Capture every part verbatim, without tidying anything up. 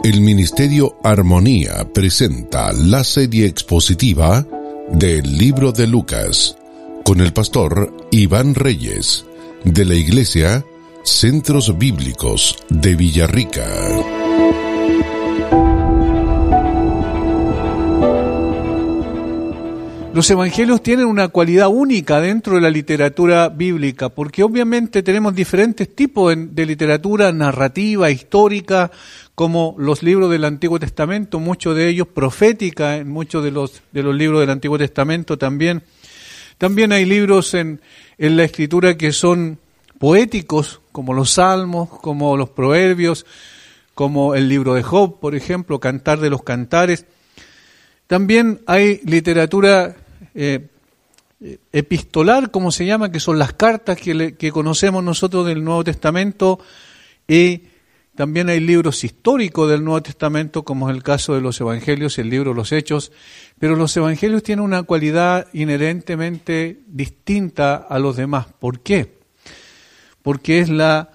El Ministerio Armonía presenta la serie expositiva del libro de Lucas con el pastor Iván Reyes de la Iglesia Centros Bíblicos de Villarrica. Los evangelios tienen una cualidad única dentro de la literatura bíblica, porque obviamente tenemos diferentes tipos de literatura narrativa, histórica, como los libros del Antiguo Testamento, muchos de ellos profética, en muchos de los, de los libros del Antiguo Testamento también. También hay libros en, en la Escritura que son poéticos, como los Salmos, como los Proverbios, como el libro de Job, por ejemplo, Cantar de los Cantares. También hay literatura eh, epistolar, como se llama, que son las cartas que, le, que conocemos nosotros del Nuevo Testamento, y también hay libros históricos del Nuevo Testamento, como es el caso de los Evangelios y el libro de los Hechos, pero los Evangelios tienen una cualidad inherentemente distinta a los demás. ¿Por qué? Porque es la,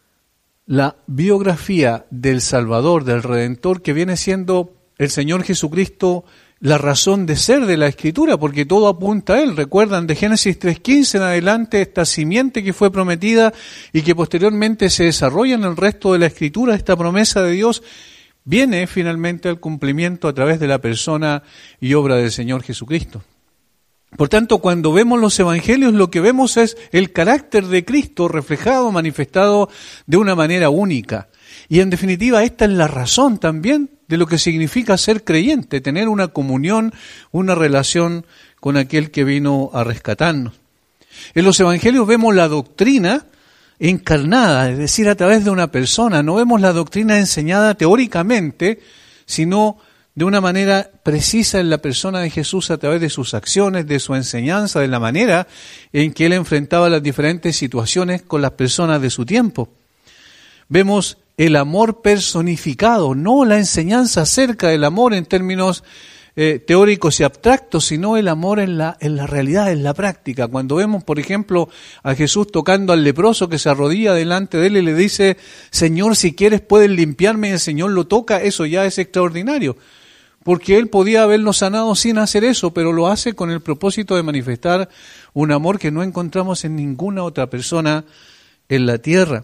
la biografía del Salvador, del Redentor, que viene siendo el Señor Jesucristo, la razón de ser de la Escritura, porque todo apunta a Él. Recuerdan de Génesis tres quince en adelante esta simiente que fue prometida y que posteriormente se desarrolla en el resto de la Escritura. Esta promesa de Dios viene finalmente al cumplimiento a través de la persona y obra del Señor Jesucristo. Por tanto, cuando vemos los evangelios, lo que vemos es el carácter de Cristo reflejado, manifestado de una manera única. Y en definitiva, esta es la razón también de lo que significa ser creyente, tener una comunión, una relación con aquel que vino a rescatarnos. En los evangelios vemos la doctrina encarnada, es decir, a través de una persona. No vemos la doctrina enseñada teóricamente, sino de una manera precisa en la persona de Jesús a través de sus acciones, de su enseñanza, de la manera en que Él enfrentaba las diferentes situaciones con las personas de su tiempo. Vemos el amor personificado, no la enseñanza acerca del amor en términos eh, teóricos y abstractos, sino el amor en la, en la realidad, en la práctica. Cuando vemos, por ejemplo, a Jesús tocando al leproso que se arrodilla delante de Él y le dice, Señor, si quieres puedes limpiarme, y el Señor lo toca, eso ya es extraordinario. Porque Él podía haberlo sanado sin hacer eso, pero lo hace con el propósito de manifestar un amor que no encontramos en ninguna otra persona en la tierra.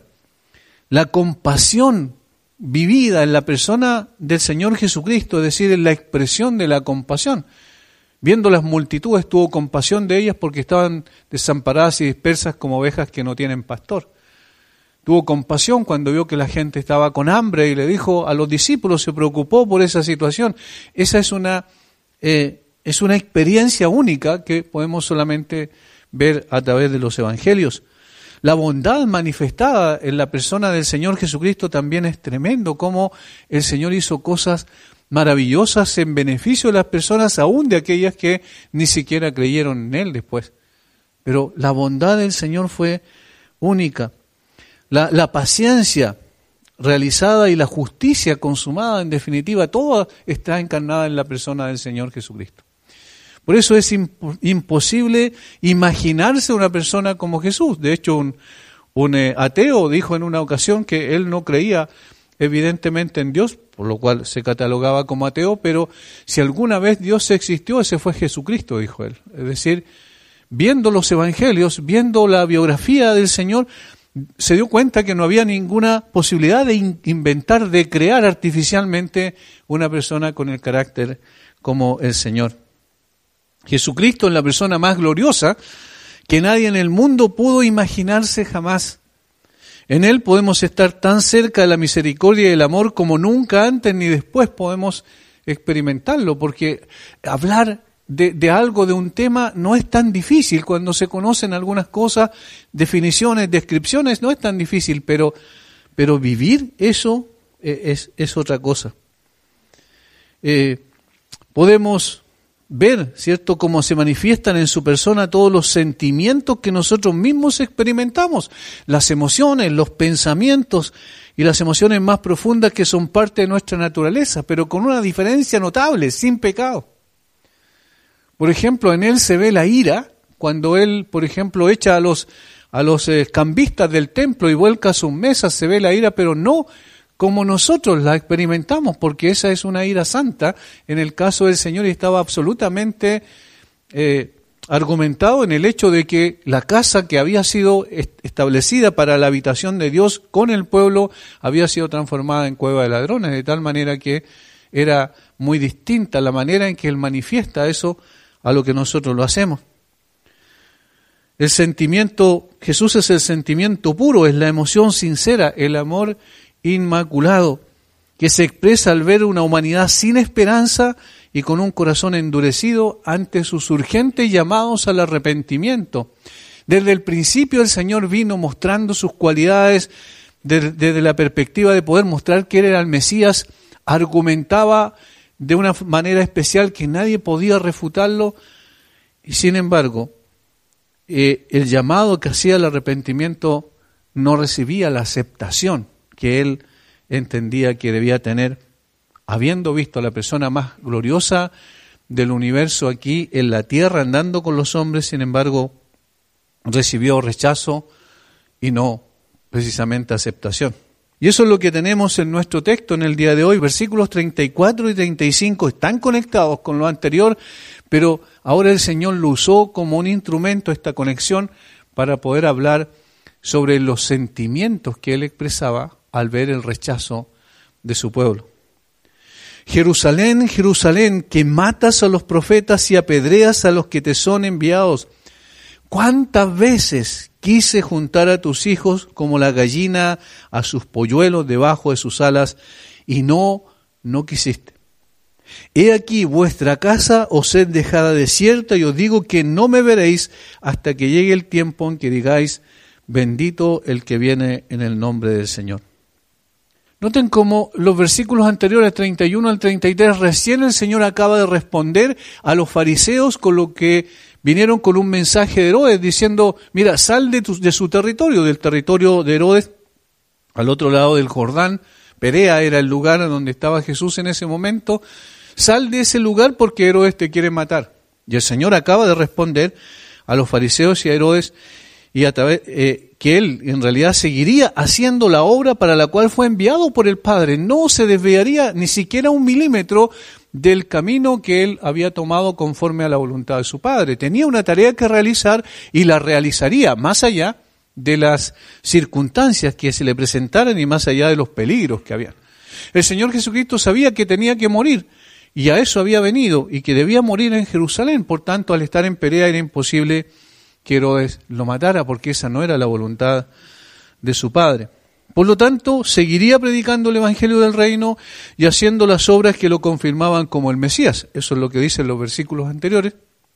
La compasión vivida en la persona del Señor Jesucristo, es decir, en la expresión de la compasión. Viendo las multitudes, tuvo compasión de ellas porque estaban desamparadas y dispersas como ovejas que no tienen pastor. Tuvo compasión cuando vio que la gente estaba con hambre y le dijo a los discípulos, se preocupó por esa situación. Esa es una, eh, es una experiencia única que podemos solamente ver a través de los evangelios. La bondad manifestada en la persona del Señor Jesucristo también es tremendo, cómo el Señor hizo cosas maravillosas en beneficio de las personas, aún de aquellas que ni siquiera creyeron en Él después. Pero la bondad del Señor fue única. La, la paciencia realizada y la justicia consumada, en definitiva, todo está encarnada en la persona del Señor Jesucristo. Por eso es imp- imposible imaginarse una persona como Jesús. De hecho, un, un eh, ateo dijo en una ocasión que él no creía evidentemente en Dios, por lo cual se catalogaba como ateo, pero si alguna vez Dios existió, ese fue Jesucristo, dijo él. Es decir, viendo los evangelios, viendo la biografía del Señor, se dio cuenta que no había ninguna posibilidad de in- inventar, de crear artificialmente una persona con el carácter como el Señor. Jesucristo es la persona más gloriosa que nadie en el mundo pudo imaginarse jamás. En Él podemos estar tan cerca de la misericordia y el amor como nunca antes ni después podemos experimentarlo, porque hablar de, de algo, de un tema, no es tan difícil. Cuando se conocen algunas cosas, definiciones, descripciones, no es tan difícil, pero, pero vivir eso eh, es, es otra cosa. Eh, podemos ver, ¿cierto?, cómo se manifiestan en su persona todos los sentimientos que nosotros mismos experimentamos, las emociones, los pensamientos y las emociones más profundas que son parte de nuestra naturaleza, pero con una diferencia notable, sin pecado. Por ejemplo, en Él se ve la ira, cuando Él, por ejemplo, echa a los, a los eh, cambistas del templo y vuelca sus mesas, se ve la ira, pero no como nosotros la experimentamos, porque esa es una ira santa. En el caso del Señor estaba absolutamente eh, argumentado en el hecho de que la casa que había sido establecida para la habitación de Dios con el pueblo había sido transformada en cueva de ladrones, de tal manera que era muy distinta la manera en que Él manifiesta eso a lo que nosotros lo hacemos. El sentimiento, Jesús es el sentimiento puro, es la emoción sincera, el amor inmaculado, que se expresa al ver una humanidad sin esperanza y con un corazón endurecido ante sus urgentes llamados al arrepentimiento. Desde el principio el Señor vino mostrando sus cualidades desde, desde la perspectiva de poder mostrar que Él era el Mesías, argumentaba de una manera especial que nadie podía refutarlo, y sin embargo, eh, el llamado que hacía al arrepentimiento no recibía la aceptación que Él entendía que debía tener, habiendo visto a la persona más gloriosa del universo aquí en la tierra, andando con los hombres. Sin embargo, recibió rechazo y no precisamente aceptación. Y eso es lo que tenemos en nuestro texto en el día de hoy. Versículos treinta y cuatro y treinta y cinco están conectados con lo anterior, pero ahora el Señor lo usó como un instrumento, esta conexión, para poder hablar sobre los sentimientos que Él expresaba al ver el rechazo de su pueblo. Jerusalén, Jerusalén, que matas a los profetas y apedreas a los que te son enviados. ¿Cuántas veces quise juntar a tus hijos como la gallina a sus polluelos debajo de sus alas, y no, no quisiste? He aquí vuestra casa os es dejada desierta, y os digo que no me veréis hasta que llegue el tiempo en que digáis, bendito el que viene en el nombre del Señor. Noten cómo los versículos anteriores, treinta y uno al treinta y tres, recién el Señor acaba de responder a los fariseos con lo que vinieron con un mensaje de Herodes, diciendo, mira, sal de, tu, de su territorio, del territorio de Herodes, al otro lado del Jordán. Perea era el lugar donde estaba Jesús en ese momento. Sal de ese lugar porque Herodes te quiere matar. Y el Señor acaba de responder a los fariseos y a Herodes, y a través, eh, que Él en realidad seguiría haciendo la obra para la cual fue enviado por el Padre. No se desviaría ni siquiera un milímetro del camino que Él había tomado conforme a la voluntad de su Padre. Tenía una tarea que realizar y la realizaría más allá de las circunstancias que se le presentaran y más allá de los peligros que había. El Señor Jesucristo sabía que tenía que morir y a eso había venido y que debía morir en Jerusalén. Por tanto, al estar en Perea era imposible que Herodes lo matara, porque esa no era la voluntad de su Padre. Por lo tanto, seguiría predicando el Evangelio del Reino y haciendo las obras que lo confirmaban como el Mesías. Eso es lo que dicen los versículos anteriores.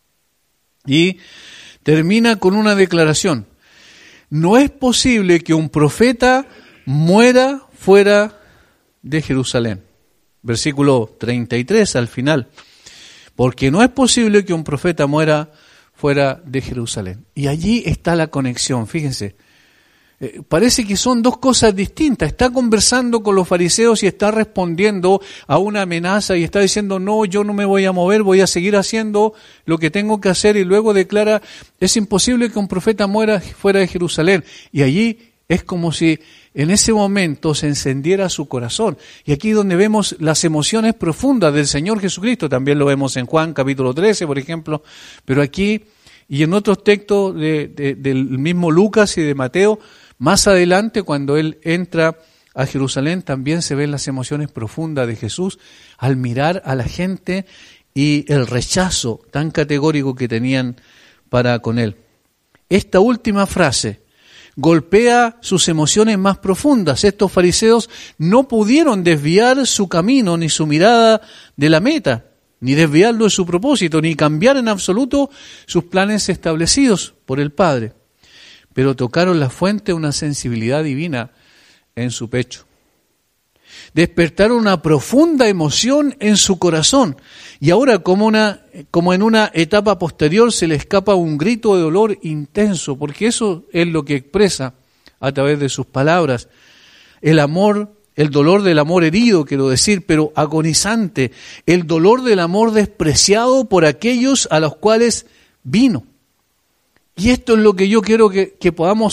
Y termina con una declaración. No es posible que un profeta muera fuera de Jerusalén. Versículo treinta y tres al final. Porque no es posible que un profeta muera fuera de Jerusalén. Y allí está la conexión, fíjense. Eh, parece que son dos cosas distintas. Está conversando con los fariseos y está respondiendo a una amenaza y está diciendo, no, yo no me voy a mover, voy a seguir haciendo lo que tengo que hacer, y luego declara, es imposible que un profeta muera fuera de Jerusalén. Y allí es como si en ese momento se encendiera su corazón. Y aquí donde vemos las emociones profundas del Señor Jesucristo, también lo vemos en Juan capítulo trece, por ejemplo, pero aquí y en otros textos de, de, del mismo Lucas y de Mateo, más adelante cuando Él entra a Jerusalén también se ven las emociones profundas de Jesús al mirar a la gente y el rechazo tan categórico que tenían para con Él. Esta última frase golpea sus emociones más profundas. Estos fariseos no pudieron desviar su camino ni su mirada de la meta, ni desviarlo de su propósito, ni cambiar en absoluto sus planes establecidos por el Padre. Pero tocaron la fuente de una sensibilidad divina en su pecho. Despertaron una profunda emoción en su corazón. Y ahora, como, una, como en una etapa posterior, se le escapa un grito de dolor intenso, porque eso es lo que expresa a través de sus palabras. El amor, el dolor del amor herido, quiero decir, pero agonizante. El dolor del amor despreciado por aquellos a los cuales vino. Y esto es lo que yo quiero que, que podamos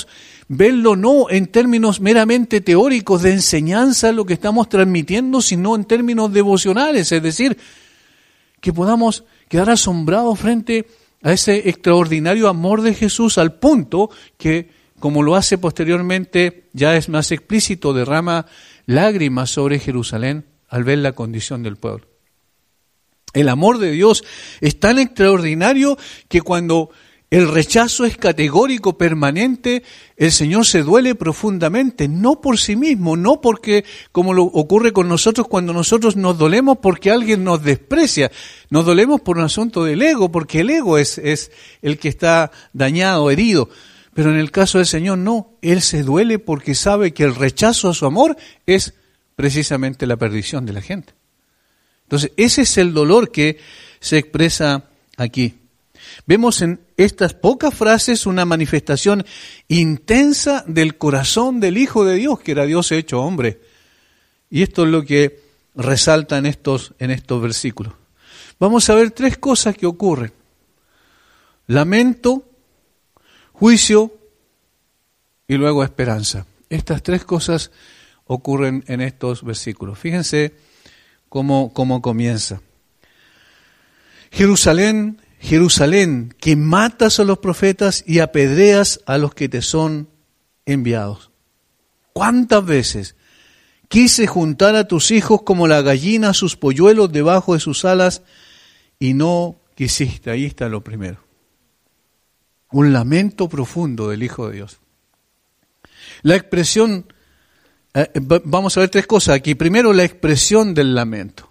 verlo no en términos meramente teóricos de enseñanza, lo que estamos transmitiendo, sino en términos devocionales, es decir, que podamos quedar asombrados frente a ese extraordinario amor de Jesús, al punto que, como lo hace posteriormente, ya es más explícito, derrama lágrimas sobre Jerusalén al ver la condición del pueblo. El amor de Dios es tan extraordinario que cuando el rechazo es categórico, permanente, el Señor se duele profundamente, no por sí mismo, no porque, como lo ocurre con nosotros cuando nosotros nos dolemos porque alguien nos desprecia, nos dolemos por un asunto del ego, porque el ego es, es el que está dañado, herido. Pero en el caso del Señor no, Él se duele porque sabe que el rechazo a su amor es precisamente la perdición de la gente. Entonces, ese es el dolor que se expresa aquí. Vemos en estas pocas frases una manifestación intensa del corazón del Hijo de Dios, que era Dios hecho hombre. Y esto es lo que resalta en estos, en estos versículos. Vamos a ver tres cosas que ocurren: lamento, juicio y luego esperanza. Estas tres cosas ocurren en estos versículos. Fíjense cómo, cómo comienza. Jerusalén, Jerusalén, que matas a los profetas y apedreas a los que te son enviados. ¿Cuántas veces quise juntar a tus hijos como la gallina a sus polluelos debajo de sus alas y no quisiste? Ahí está lo primero. Un lamento profundo del Hijo de Dios. La expresión, eh, vamos a ver tres cosas aquí. Primero, la expresión del lamento.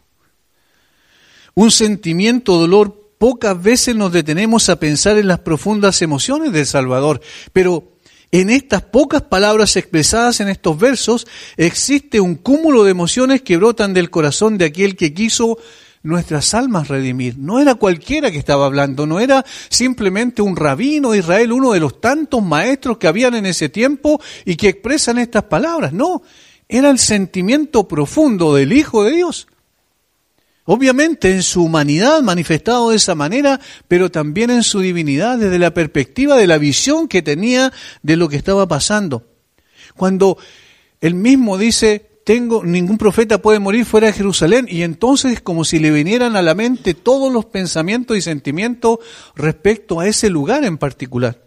Un sentimiento de dolor. Pocas veces nos detenemos a pensar en las profundas emociones del Salvador, pero en estas pocas palabras expresadas en estos versos existe un cúmulo de emociones que brotan del corazón de aquel que quiso nuestras almas redimir. No era cualquiera que estaba hablando, no era simplemente un rabino de Israel, uno de los tantos maestros que habían en ese tiempo y que expresan estas palabras. No, era el sentimiento profundo del Hijo de Dios. Obviamente en su humanidad manifestado de esa manera, pero también en su divinidad desde la perspectiva de la visión que tenía de lo que estaba pasando. Cuando él mismo dice, tengo, ningún profeta puede morir fuera de Jerusalén, y entonces como si le vinieran a la mente todos los pensamientos y sentimientos respecto a ese lugar en particular.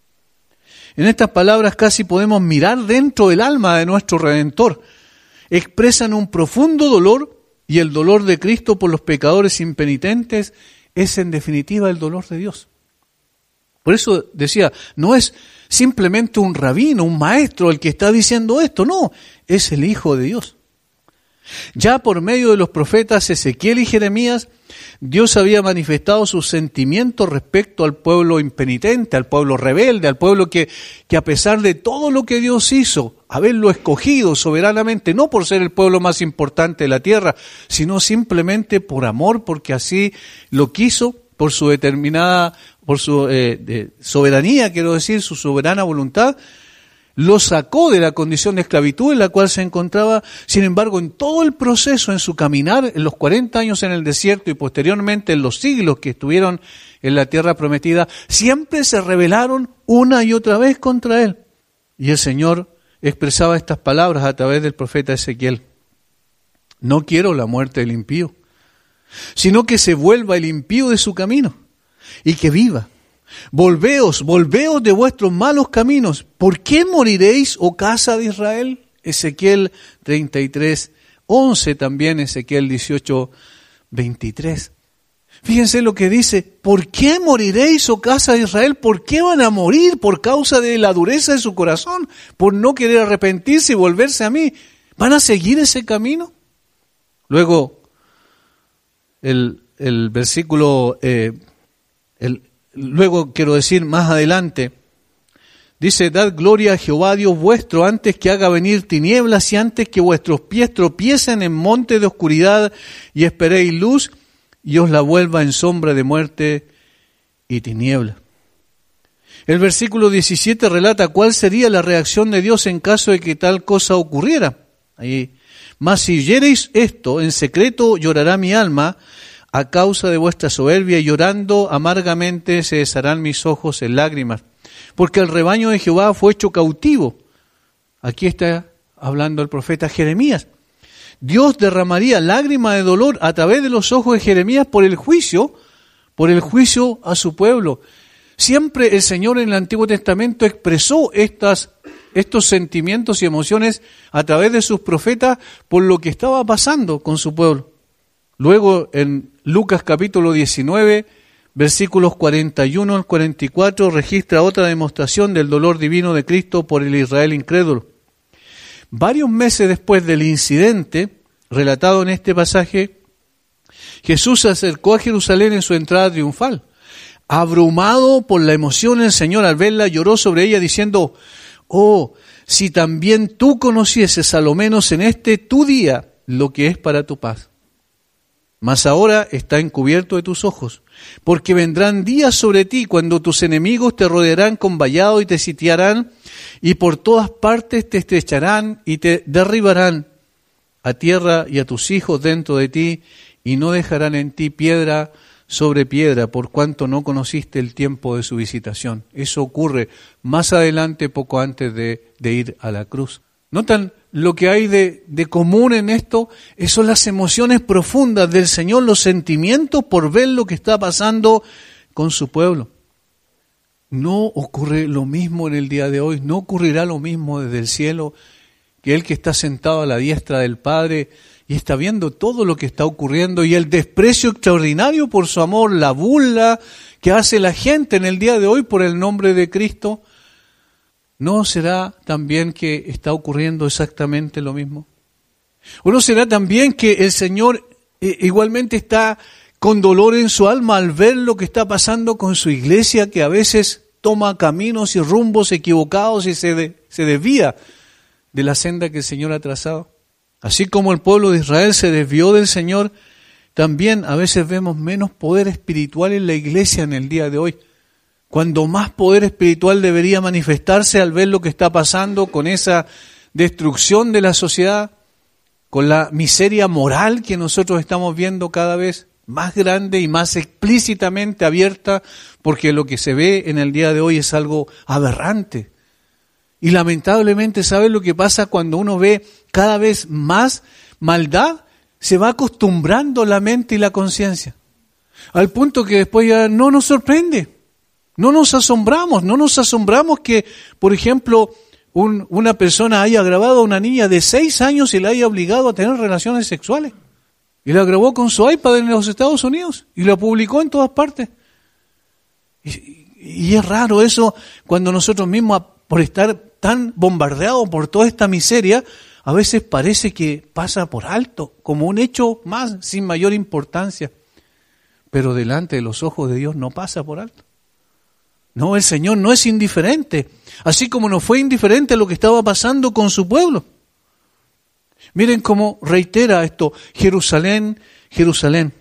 En estas palabras casi podemos mirar dentro del alma de nuestro Redentor. Expresan un profundo dolor. Y el dolor de Cristo por los pecadores impenitentes es en definitiva el dolor de Dios. Por eso decía, no es simplemente un rabino, un maestro el que está diciendo esto, no, es el Hijo de Dios. Ya por medio de los profetas Ezequiel y Jeremías, Dios había manifestado sus sentimientos respecto al pueblo impenitente, al pueblo rebelde, al pueblo que, que a pesar de todo lo que Dios hizo, haberlo escogido soberanamente, no por ser el pueblo más importante de la tierra, sino simplemente por amor, porque así lo quiso, por su determinada, por su eh, de soberanía, quiero decir, su soberana voluntad, lo sacó de la condición de esclavitud en la cual se encontraba. Sin embargo, en todo el proceso, en su caminar, en los cuarenta años en el desierto y posteriormente en los siglos que estuvieron en la tierra prometida, siempre se rebelaron una y otra vez contra él. Y el Señor expresaba estas palabras a través del profeta Ezequiel: no quiero la muerte del impío, sino que se vuelva el impío de su camino y que viva. Volveos, volveos de vuestros malos caminos. ¿Por qué moriréis, oh casa de Israel? Ezequiel treinta y tres, once, también Ezequiel dieciocho, veintitrés. Fíjense lo que dice: ¿por qué moriréis, oh casa de Israel? ¿Por qué van a morir? Por causa de la dureza de su corazón, por no querer arrepentirse y volverse a mí. ¿Van a seguir ese camino? Luego, el, el versículo, eh, el Luego, quiero decir, más adelante, dice: dad gloria a Jehová Dios vuestro antes que haga venir tinieblas y antes que vuestros pies tropiecen en monte de oscuridad, y esperéis luz y os la vuelva en sombra de muerte y tiniebla. El versículo diecisiete relata cuál sería la reacción de Dios en caso de que tal cosa ocurriera. Ahí, mas si oyereis esto, en secreto llorará mi alma a causa de vuestra soberbia, y llorando amargamente se desharán mis ojos en lágrimas. porque el rebaño de Jehová fue hecho cautivo. Aquí está hablando el profeta Jeremías. Dios derramaría lágrimas de dolor a través de los ojos de Jeremías por el juicio, por el juicio a su pueblo. Siempre el Señor en el Antiguo Testamento expresó estas, estos sentimientos y emociones a través de sus profetas por lo que estaba pasando con su pueblo. Luego en Lucas capítulo diecinueve, versículos cuarenta y uno al cuarenta y cuatro, registra otra demostración del dolor divino de Cristo por el Israel incrédulo. Varios meses después del incidente relatado en este pasaje, Jesús se acercó a Jerusalén en su entrada triunfal. Abrumado por la emoción, el Señor al verla lloró sobre ella diciendo: oh, si también tú conocieses a lo menos en este tu día lo que es para tu paz. Mas ahora está encubierto de tus ojos, porque vendrán días sobre ti cuando tus enemigos te rodearán con vallado y te sitiarán, y por todas partes te estrecharán y te derribarán a tierra y a tus hijos dentro de ti, y no dejarán en ti piedra sobre piedra, por cuanto no conociste el tiempo de su visitación. Eso ocurre más adelante, poco antes de, de ir a la cruz. ¿Notan lo que hay de, de común en esto? Esas son las emociones profundas del Señor, los sentimientos por ver lo que está pasando con su pueblo. No ocurre lo mismo en el día de hoy, no ocurrirá lo mismo desde el cielo, que el que está sentado a la diestra del Padre y está viendo todo lo que está ocurriendo y el desprecio extraordinario por su amor, la burla que hace la gente en el día de hoy por el nombre de Cristo. ¿No será también que está ocurriendo exactamente lo mismo? ¿O no será también que el Señor eh, igualmente está con dolor en su alma al ver lo que está pasando con su iglesia, que a veces toma caminos y rumbos equivocados y se, de, se desvía de la senda que el Señor ha trazado? Así como el pueblo de Israel se desvió del Señor, también a veces vemos menos poder espiritual en la iglesia en el día de hoy, cuando más poder espiritual debería manifestarse al ver lo que está pasando con esa destrucción de la sociedad, con la miseria moral que nosotros estamos viendo cada vez más grande y más explícitamente abierta, porque lo que se ve en el día de hoy es algo aberrante. Y lamentablemente, ¿sabes lo que pasa cuando uno ve cada vez más maldad? Se va acostumbrando la mente y la conciencia, al punto que después ya no nos sorprende, no nos asombramos, no nos asombramos que, por ejemplo, un, una persona haya grabado a una niña de seis años y la haya obligado a tener relaciones sexuales. Y la grabó con su iPad en los Estados Unidos y la publicó en todas partes. Y, y es raro eso cuando nosotros mismos, por estar tan bombardeados por toda esta miseria, a veces parece que pasa por alto, como un hecho más, sin mayor importancia. Pero delante de los ojos de Dios no pasa por alto. No, el Señor no es indiferente, así como no fue indiferente a lo que estaba pasando con su pueblo. Miren cómo reitera esto, Jerusalén, Jerusalén.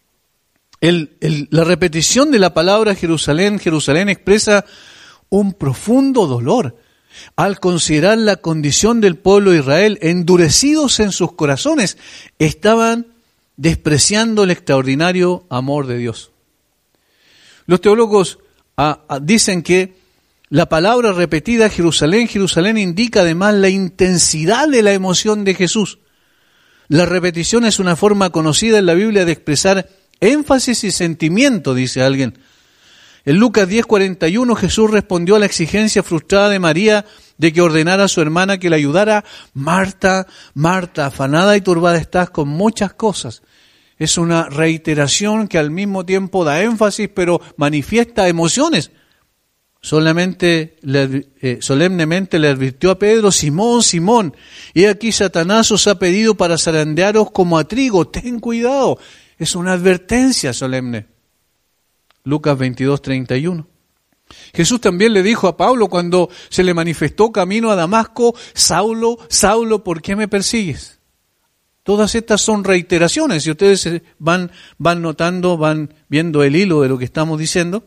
El, el, la repetición de la palabra Jerusalén, Jerusalén expresa un profundo dolor al considerar la condición del pueblo de Israel, endurecidos en sus corazones, estaban despreciando el extraordinario amor de Dios. Los teólogos ah, ah, dicen que la palabra repetida Jerusalén, Jerusalén indica además la intensidad de la emoción de Jesús. La repetición es una forma conocida en la Biblia de expresar énfasis y sentimiento, dice alguien. En Lucas diez cuarenta y uno Jesús respondió a la exigencia frustrada de María de que ordenara a su hermana que la ayudara. Marta, Marta, afanada y turbada estás con muchas cosas. Es una reiteración que al mismo tiempo da énfasis, pero manifiesta emociones. Solamente le, eh, solemnemente le advirtió a Pedro: Simón, Simón, he aquí Satanás os ha pedido para zarandearos como a trigo. Ten cuidado. Es una advertencia solemne. Lucas veintidós treinta y uno. Jesús también le dijo a Pablo cuando se le manifestó camino a Damasco: Saulo, Saulo, ¿por qué me persigues? Todas estas son reiteraciones. Si ustedes van, van notando, van viendo el hilo de lo que estamos diciendo.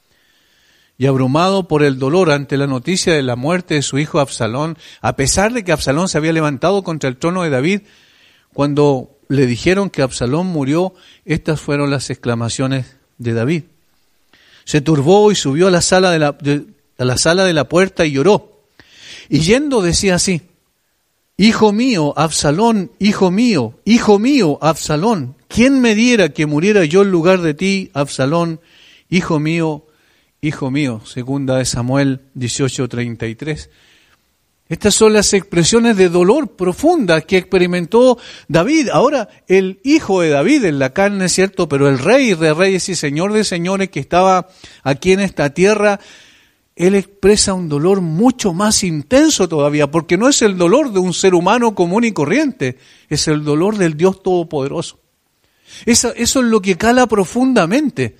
Y abrumado por el dolor ante la noticia de la muerte de su hijo Absalón, a pesar de que Absalón se había levantado contra el trono de David, cuando le dijeron que Absalón murió, estas fueron las exclamaciones de David. Se turbó y subió a la sala de la, de, a la sala de la puerta y lloró. Y yendo decía así: Hijo mío, Absalón, hijo mío, hijo mío, Absalón, ¿quién me diera que muriera yo en lugar de ti, Absalón, hijo mío, hijo mío? Segunda de Samuel dieciocho, treinta y tres. Estas son las expresiones de dolor profunda que experimentó David. Ahora, el hijo de David en la carne, ¿cierto? Pero el rey de reyes y señor de señores que estaba aquí en esta tierra, él expresa un dolor mucho más intenso todavía, porque no es el dolor de un ser humano común y corriente, es el dolor del Dios Todopoderoso. Eso, eso es lo que cala profundamente.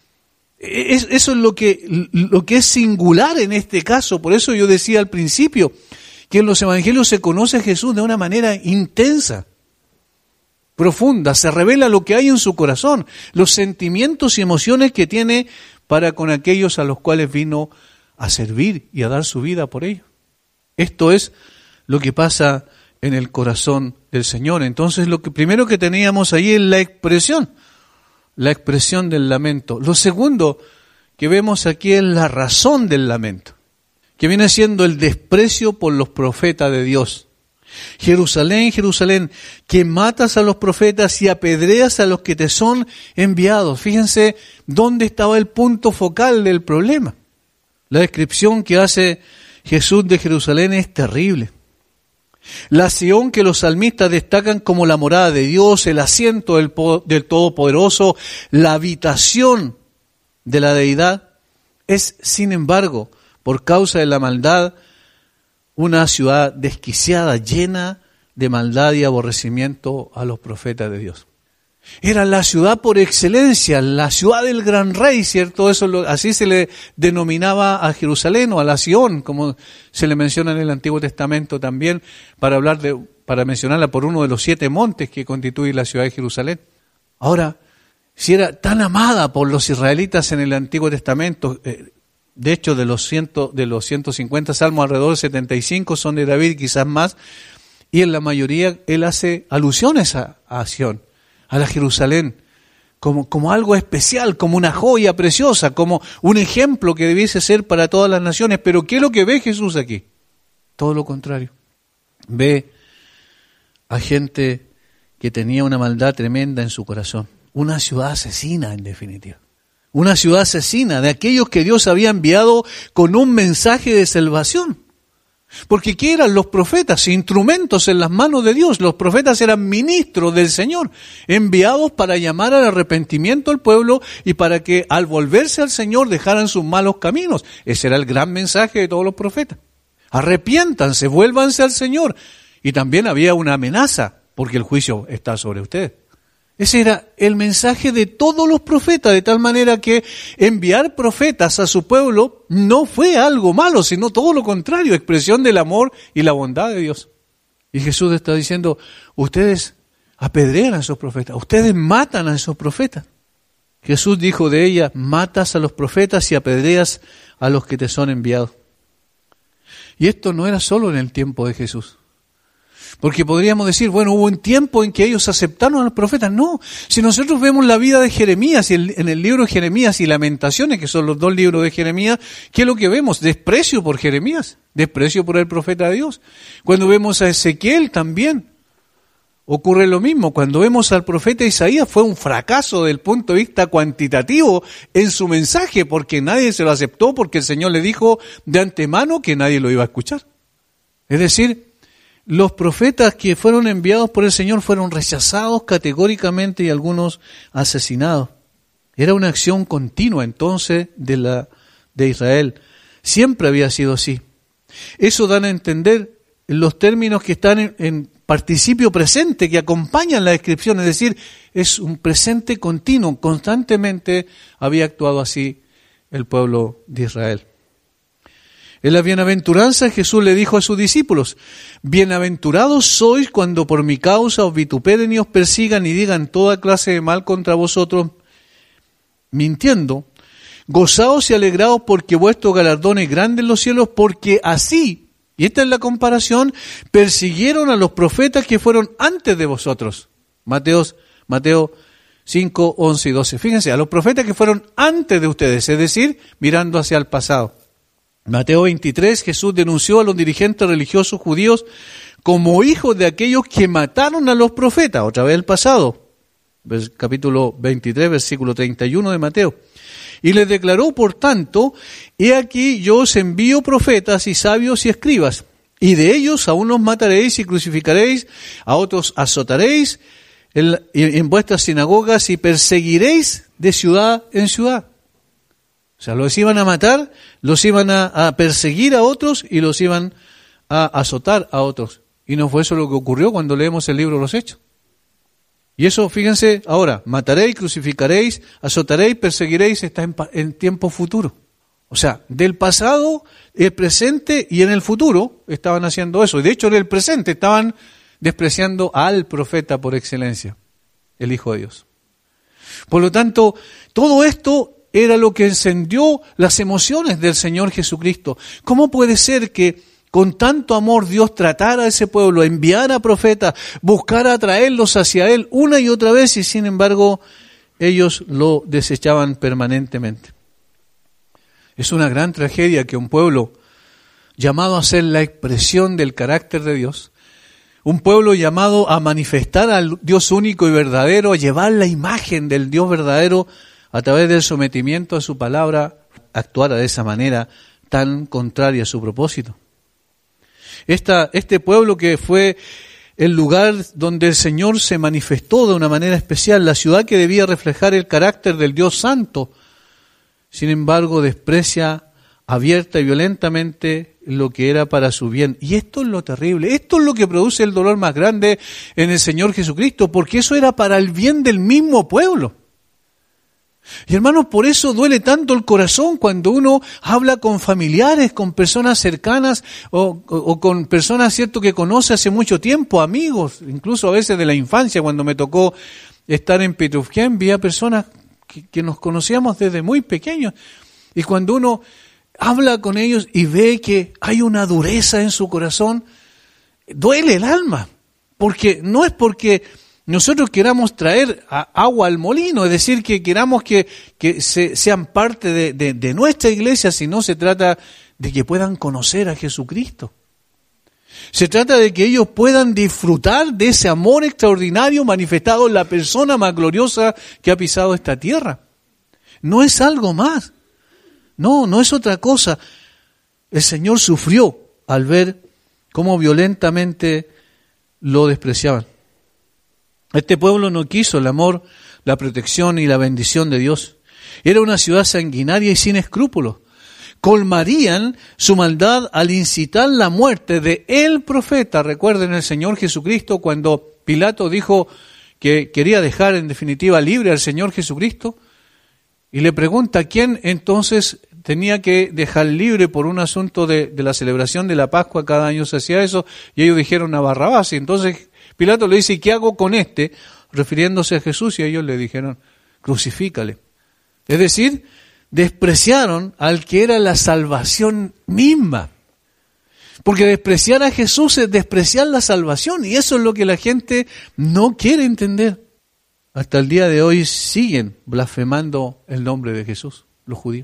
Es, eso es lo que, lo que es singular en este caso. Por eso yo decía al principio que en los evangelios se conoce a Jesús de una manera intensa, profunda. Se revela lo que hay en su corazón, los sentimientos y emociones que tiene para con aquellos a los cuales vino a servir y a dar su vida por ellos. Esto es lo que pasa en el corazón del Señor. Entonces, lo que primero que teníamos ahí es la expresión. La expresión del lamento. Lo segundo que vemos aquí es la razón del lamento, que viene siendo el desprecio por los profetas de Dios. Jerusalén, Jerusalén, que matas a los profetas y apedreas a los que te son enviados. Fíjense dónde estaba el punto focal del problema. La descripción que hace Jesús de Jerusalén es terrible. La Sión que los salmistas destacan como la morada de Dios, el asiento del, del Todopoderoso, la habitación de la deidad, es, sin embargo, por causa de la maldad, una ciudad desquiciada, llena de maldad y aborrecimiento a los profetas de Dios. Era la ciudad por excelencia, la ciudad del gran rey, ¿cierto? Eso lo, así se le denominaba a Jerusalén o a la Sión, como se le menciona en el Antiguo Testamento también, para hablar de, para mencionarla por uno de los siete montes que constituye la ciudad de Jerusalén. Ahora, si era tan amada por los israelitas en el Antiguo Testamento, eh, de hecho de los, ciento, de los ciento cincuenta salmos, alrededor de setenta y cinco son de David, quizás más, y en la mayoría él hace alusiones a, a Sión, a la Jerusalén, como, como algo especial, como una joya preciosa, como un ejemplo que debiese ser para todas las naciones. Pero ¿qué es lo que ve Jesús aquí? Todo lo contrario. Ve a gente que tenía una maldad tremenda en su corazón. Una ciudad asesina, en definitiva. Una ciudad asesina de aquellos que Dios había enviado con un mensaje de salvación. Porque ¿qué eran los profetas? Instrumentos en las manos de Dios. Los profetas eran ministros del Señor, enviados para llamar al arrepentimiento al pueblo y para que al volverse al Señor dejaran sus malos caminos. Ese era el gran mensaje de todos los profetas. Arrepiéntanse, vuélvanse al Señor. Y también había una amenaza, porque el juicio está sobre ustedes. Ese era el mensaje de todos los profetas, de tal manera que enviar profetas a su pueblo no fue algo malo, sino todo lo contrario, expresión del amor y la bondad de Dios. Y Jesús está diciendo, ustedes apedrean a esos profetas, ustedes matan a esos profetas. Jesús dijo de ella, matas a los profetas y apedreas a los que te son enviados. Y esto no era solo en el tiempo de Jesús. Porque podríamos decir, bueno, hubo un tiempo en que ellos aceptaron a los profetas. No, si nosotros vemos la vida de Jeremías, y el, en el libro de Jeremías y Lamentaciones, que son los dos libros de Jeremías, ¿qué es lo que vemos? Desprecio por Jeremías, desprecio por el profeta de Dios. Cuando vemos a Ezequiel también, ocurre lo mismo. Cuando vemos al profeta Isaías, fue un fracaso desde el punto de vista cuantitativo en su mensaje, porque nadie se lo aceptó, porque el Señor le dijo de antemano que nadie lo iba a escuchar. Es decir, los profetas que fueron enviados por el Señor fueron rechazados categóricamente y algunos asesinados. Era una acción continua entonces de la de Israel. Siempre había sido así. Eso dan a entender los términos que están en, en participio presente, que acompañan la descripción. Es decir, es un presente continuo. Constantemente había actuado así el pueblo de Israel. En la bienaventuranza Jesús le dijo a sus discípulos, bienaventurados sois cuando por mi causa os vituperen y os persigan y digan toda clase de mal contra vosotros, mintiendo. Gozaos y alegraos porque vuestro galardón es grande en los cielos, porque así, y esta es la comparación, persiguieron a los profetas que fueron antes de vosotros. Mateos, Mateo cinco, once y doce. Fíjense, a los profetas que fueron antes de ustedes, es decir, mirando hacia el pasado. Mateo veintitrés, Jesús denunció a los dirigentes religiosos judíos como hijos de aquellos que mataron a los profetas, otra vez el pasado, capítulo veintitrés, versículo treinta y uno de Mateo. Y les declaró, por tanto, he aquí yo os envío profetas y sabios y escribas, y de ellos a unos mataréis y crucificaréis, a otros azotaréis en, en vuestras sinagogas y perseguiréis de ciudad en ciudad. O sea, los iban a matar, los iban a, a perseguir a otros y los iban a azotar a otros. Y no fue eso lo que ocurrió cuando leemos el libro de los Hechos. Y eso, fíjense, ahora, mataréis, crucificaréis, azotaréis, perseguiréis, está en, en tiempo futuro. O sea, del pasado, el presente y en el futuro estaban haciendo eso. Y de hecho, en el presente estaban despreciando al profeta por excelencia, el Hijo de Dios. Por lo tanto, todo esto era lo que encendió las emociones del Señor Jesucristo. ¿Cómo puede ser que con tanto amor Dios tratara a ese pueblo, enviara profetas, buscara atraerlos hacia Él una y otra vez y sin embargo ellos lo desechaban permanentemente? Es una gran tragedia que un pueblo llamado a ser la expresión del carácter de Dios, un pueblo llamado a manifestar al Dios único y verdadero, a llevar la imagen del Dios verdadero a través del sometimiento a su palabra, actuara de esa manera tan contraria a su propósito. Esta, este pueblo que fue el lugar donde el Señor se manifestó de una manera especial, la ciudad que debía reflejar el carácter del Dios Santo, sin embargo desprecia abierta y violentamente lo que era para su bien. Y esto es lo terrible, esto es lo que produce el dolor más grande en el Señor Jesucristo, porque eso era para el bien del mismo pueblo. Y hermanos, por eso duele tanto el corazón cuando uno habla con familiares, con personas cercanas o, o, o con personas, cierto, que conoce hace mucho tiempo, amigos, incluso a veces de la infancia. Cuando me tocó estar en Petrufquén, vi a personas que, que nos conocíamos desde muy pequeños. Y cuando uno habla con ellos y ve que hay una dureza en su corazón, duele el alma. Porque no es porque nosotros queramos traer agua al molino, es decir, que queramos que, que se, sean parte de, de, de nuestra iglesia, sino se trata de que puedan conocer a Jesucristo. Se trata de que ellos puedan disfrutar de ese amor extraordinario manifestado en la persona más gloriosa que ha pisado esta tierra. No es algo más. No, no es otra cosa. El Señor sufrió al ver cómo violentamente lo despreciaban. Este pueblo no quiso el amor, la protección y la bendición de Dios. Era una ciudad sanguinaria y sin escrúpulos. Colmarían su maldad al incitar la muerte de el profeta. Recuerden el Señor Jesucristo cuando Pilato dijo que quería dejar en definitiva libre al Señor Jesucristo y le pregunta quién entonces tenía que dejar libre por un asunto de, de la celebración de la Pascua. Cada año se hacía eso y ellos dijeron a Barrabás. Y entonces Pilato le dice, ¿y qué hago con este? Refiriéndose a Jesús, y ellos le dijeron, crucifícale. Es decir, despreciaron al que era la salvación misma. Porque despreciar a Jesús es despreciar la salvación, y eso es lo que la gente no quiere entender. Hasta el día de hoy siguen blasfemando el nombre de Jesús, los judíos.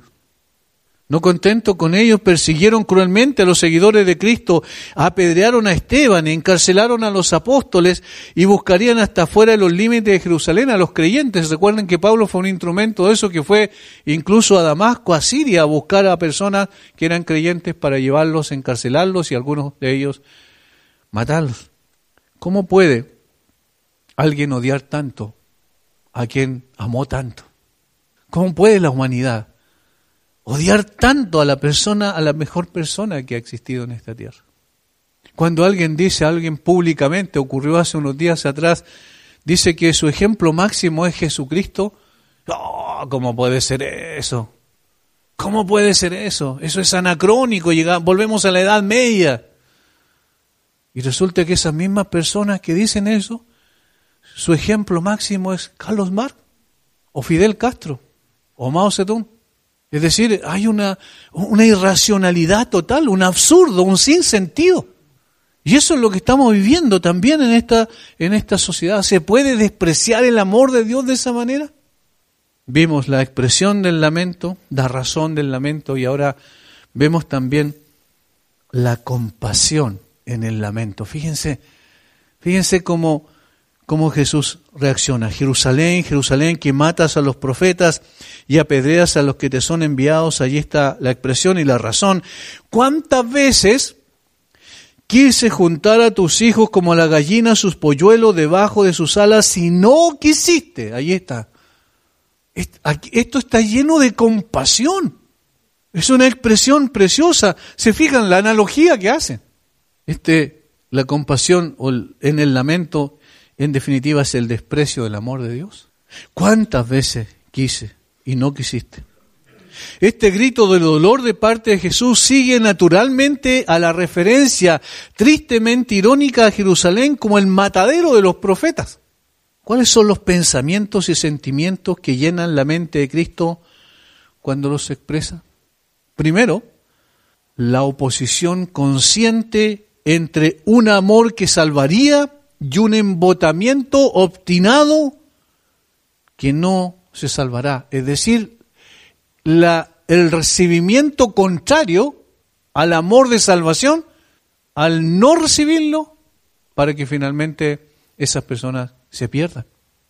No contentos con ellos, persiguieron cruelmente a los seguidores de Cristo, apedrearon a Esteban, encarcelaron a los apóstoles y buscarían hasta fuera de los límites de Jerusalén a los creyentes. Recuerden que Pablo fue un instrumento de eso, que fue incluso a Damasco, a Siria, a buscar a personas que eran creyentes para llevarlos, encarcelarlos y algunos de ellos matarlos. ¿Cómo puede alguien odiar tanto a quien amó tanto? ¿Cómo puede la humanidad odiar tanto a la persona, a la mejor persona que ha existido en esta tierra? Cuando alguien dice a alguien públicamente, ocurrió hace unos días atrás, dice que su ejemplo máximo es Jesucristo. ¡Oh! ¿Cómo puede ser eso? ¿Cómo puede ser eso? Eso es anacrónico, llegamos, volvemos a la Edad Media. Y resulta que esas mismas personas que dicen eso, su ejemplo máximo es Carlos Marx, o Fidel Castro, o Mao Zedong. Es decir, hay una, una irracionalidad total, un absurdo, un sinsentido. Y eso es lo que estamos viviendo también en esta, en esta sociedad. ¿Se puede despreciar el amor de Dios de esa manera? Vimos la expresión del lamento, la razón del lamento, y ahora vemos también la compasión en el lamento. Fíjense, fíjense cómo, cómo Jesús reacciona. Jerusalén, Jerusalén, que matas a los profetas y apedreas a los que te son enviados. Allí está la expresión y la razón. ¿Cuántas veces quise juntar a tus hijos como a la gallina sus polluelos debajo de sus alas, si no quisiste? Ahí está. Esto está lleno de compasión. Es una expresión preciosa. ¿Se fijan la analogía que hacen? Este, la compasión en el lamento, en definitiva, es el desprecio del amor de Dios. ¿Cuántas veces quise y no quisiste? Este grito de dolor de parte de Jesús sigue naturalmente a la referencia tristemente irónica a Jerusalén como el matadero de los profetas. ¿Cuáles son los pensamientos y sentimientos que llenan la mente de Cristo cuando los expresa? Primero, la oposición consciente entre un amor que salvaría y un embotamiento obstinado que no se salvará. Es decir, la, el recibimiento contrario al amor de salvación, al no recibirlo, para que finalmente esas personas se pierdan.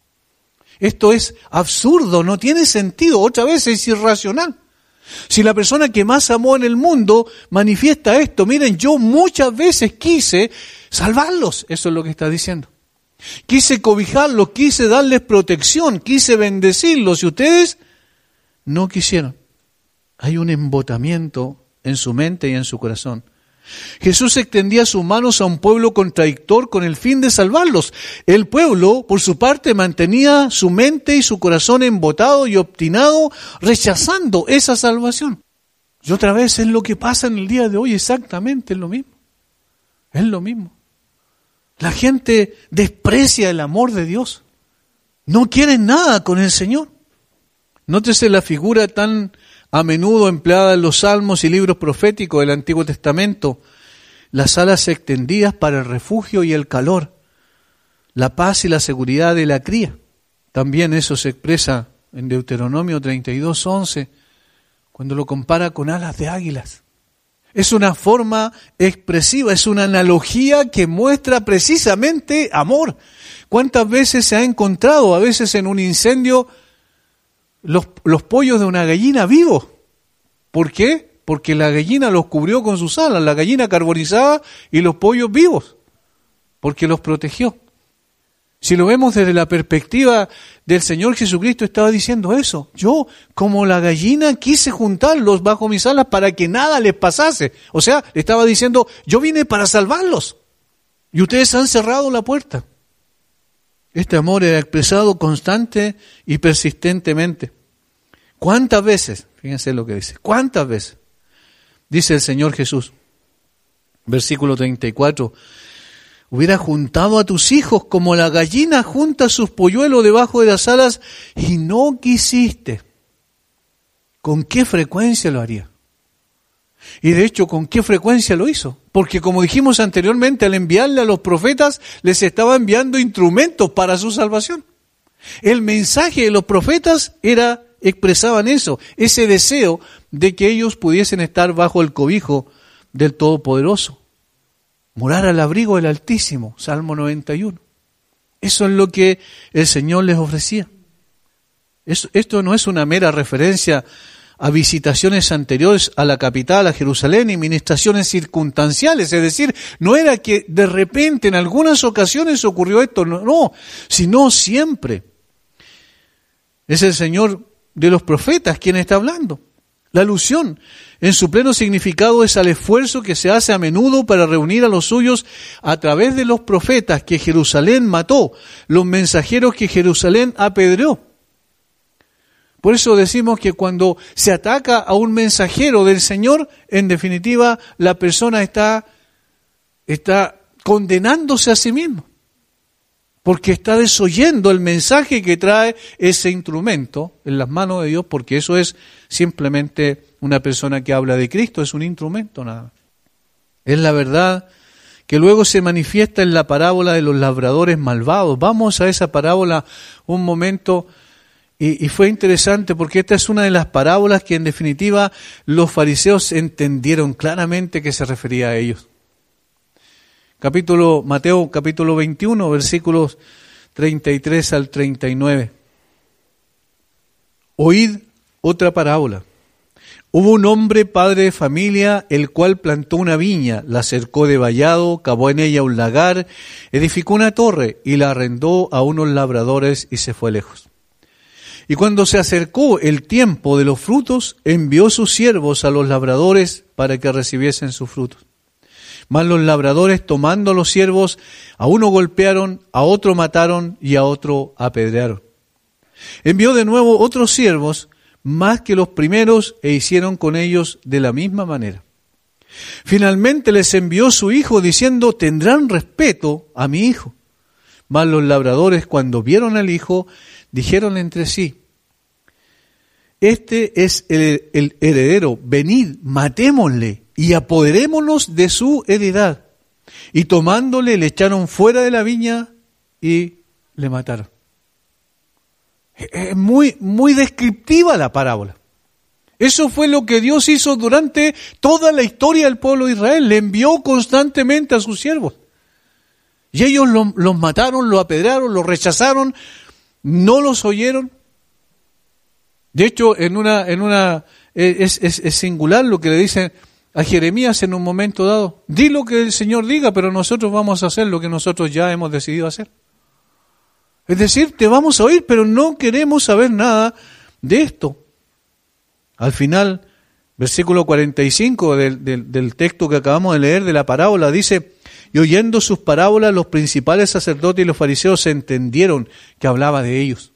Esto es absurdo, no tiene sentido, otra vez es irracional. Si la persona que más amó en el mundo manifiesta esto, miren, yo muchas veces quise salvarlos, eso es lo que está diciendo. Quise cobijarlos, quise darles protección, quise bendecirlos, y ustedes no quisieron. Hay un embotamiento en su mente y en su corazón. Jesús extendía sus manos a un pueblo contradictor con el fin de salvarlos. El pueblo, por su parte, mantenía su mente y su corazón embotado y obstinado, rechazando esa salvación. Y otra vez es lo que pasa en el día de hoy, exactamente es lo mismo. Es lo mismo. La gente desprecia el amor de Dios. No quieren nada con el Señor. Nótese la figura tan a menudo empleada en los salmos y libros proféticos del Antiguo Testamento, las alas extendidas para el refugio y el calor, la paz y la seguridad de la cría. También eso se expresa en Deuteronomio treinta y dos, once, cuando lo compara con alas de águilas. Es una forma expresiva, es una analogía que muestra precisamente amor. ¿Cuántas veces se ha encontrado, a veces en un incendio, Los, los pollos de una gallina vivos? ¿Por qué? Porque la gallina los cubrió con sus alas, la gallina carbonizada y los pollos vivos, porque los protegió. Si lo vemos desde la perspectiva del Señor Jesucristo, estaba diciendo eso. Yo, como la gallina, quise juntarlos bajo mis alas para que nada les pasase. O sea, estaba diciendo, yo vine para salvarlos y ustedes han cerrado la puerta. Este amor era expresado constante y persistentemente. ¿Cuántas veces? Fíjense lo que dice. ¿Cuántas veces? Dice el Señor Jesús, versículo treinta y cuatro, hubiera juntado a tus hijos como la gallina junta sus polluelos debajo de las alas y no quisiste. ¿Con qué frecuencia lo haría? Y de hecho, ¿con qué frecuencia lo hizo? Porque como dijimos anteriormente, al enviarle a los profetas, les estaba enviando instrumentos para su salvación. El mensaje de los profetas era, expresaban eso, ese deseo de que ellos pudiesen estar bajo el cobijo del Todopoderoso. Morar al abrigo del Altísimo, Salmo noventa y uno. Eso es lo que el Señor les ofrecía. Eso, esto no es una mera referencia a visitaciones anteriores a la capital, a Jerusalén, y ministraciones circunstanciales, es decir, no era que de repente en algunas ocasiones ocurrió esto, no, no, sino siempre. Es el Señor de los profetas quien está hablando. La alusión en su pleno significado es al esfuerzo que se hace a menudo para reunir a los suyos a través de los profetas que Jerusalén mató, los mensajeros que Jerusalén apedreó. Por eso decimos que cuando se ataca a un mensajero del Señor, en definitiva, la persona está, está condenándose a sí mismo, porque está desoyendo el mensaje que trae ese instrumento en las manos de Dios, porque eso es simplemente una persona que habla de Cristo, es un instrumento nada más. Es la verdad que luego se manifiesta en la parábola de los labradores malvados. Vamos a esa parábola un momento Y, y fue interesante porque esta es una de las parábolas que en definitiva los fariseos entendieron claramente que se refería a ellos. Capítulo, Mateo capítulo veintiuno, versículos treinta y tres al treinta y nueve. Oíd otra parábola. Hubo un hombre padre de familia, el cual plantó una viña, la cercó de vallado, cavó en ella un lagar, edificó una torre y la arrendó a unos labradores y se fue lejos. Y cuando se acercó el tiempo de los frutos, envió sus siervos a los labradores para que recibiesen sus frutos. Mas los labradores, tomando a los siervos, a uno golpearon, a otro mataron y a otro apedrearon. Envió de nuevo otros siervos, más que los primeros, e hicieron con ellos de la misma manera. Finalmente les envió su hijo, diciendo, tendrán respeto a mi hijo. Mas los labradores, cuando vieron al hijo, dijeron entre sí, este es el, el heredero, venid, matémosle y apoderémonos de su heredad. Y tomándole le echaron fuera de la viña y le mataron. Es muy, muy descriptiva la parábola. Eso fue lo que Dios hizo durante toda la historia del pueblo de Israel. Le envió constantemente a sus siervos. Y ellos los, los mataron, los apedrearon, los rechazaron, no los oyeron. De hecho, en una, en una es, es, es singular lo que le dicen a Jeremías en un momento dado. Di lo que el Señor diga, pero nosotros vamos a hacer lo que nosotros ya hemos decidido hacer. Es decir, te vamos a oír, pero no queremos saber nada de esto. Al final, versículo cuarenta y cinco del, del, del texto que acabamos de leer de la parábola, dice, y oyendo sus parábolas, los principales sacerdotes y los fariseos se entendieron que hablaba de ellos.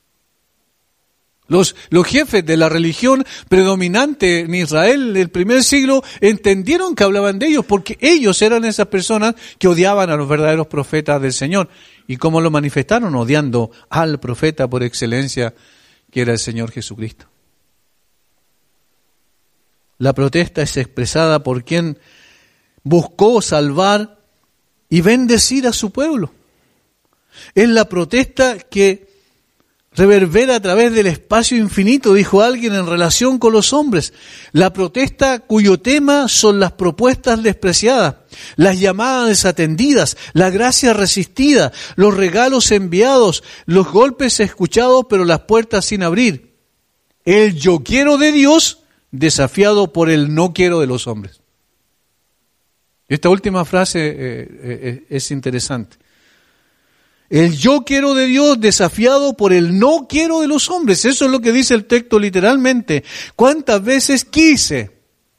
Los, los jefes de la religión predominante en Israel del primer siglo entendieron que hablaban de ellos porque ellos eran esas personas que odiaban a los verdaderos profetas del Señor. ¿Y cómo lo manifestaron? Odiando al profeta por excelencia, que era el Señor Jesucristo. La protesta es expresada por quien buscó salvar y bendecir a su pueblo. Es la protesta que reverbera a través del espacio infinito, dijo alguien, en relación con los hombres. La protesta cuyo tema son las propuestas despreciadas, las llamadas desatendidas, la gracia resistida, los regalos enviados, los golpes escuchados pero las puertas sin abrir. El yo quiero de Dios desafiado por el no quiero de los hombres. Esta última frase eh, eh, es interesante. El yo quiero de Dios desafiado por el no quiero de los hombres. Eso es lo que dice el texto literalmente. ¿Cuántas veces quise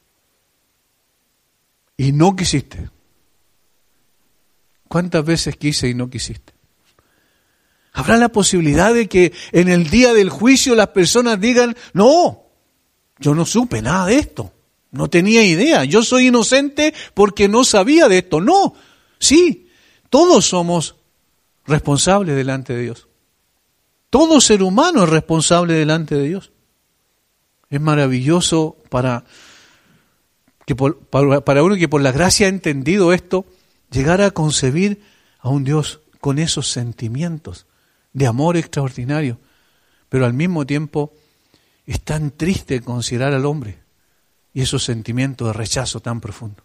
y no quisiste? ¿Cuántas veces quise y no quisiste? ¿Habrá la posibilidad de que en el día del juicio las personas digan, no, yo no supe nada de esto, no tenía idea, yo soy inocente porque no sabía de esto? No, sí, todos somos responsable delante de Dios. Todo ser humano es responsable delante de Dios. Es maravilloso para, que por, para, para uno que por la gracia ha entendido esto, llegar a concebir a un Dios con esos sentimientos de amor extraordinario, pero al mismo tiempo es tan triste considerar al hombre y esos sentimientos de rechazo tan profundo.